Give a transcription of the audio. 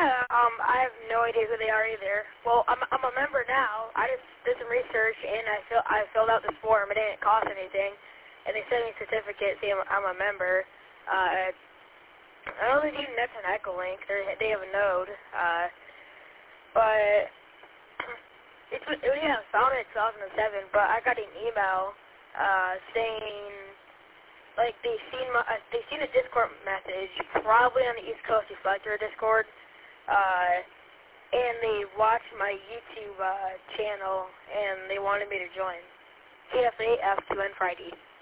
I have no idea who they are either. Well, I'm a member now. I just did some research, and I filled out this form. It didn't cost anything, and they sent me a certificate saying I'm a member. I know they do Nets and Echolink. They have a node, but I found it in 2007. But I got an email saying like they've seen a Discord message probably on the East Coast. You select your Discord. And they watched my YouTube channel, and they wanted me to join. TFA F2N Friday.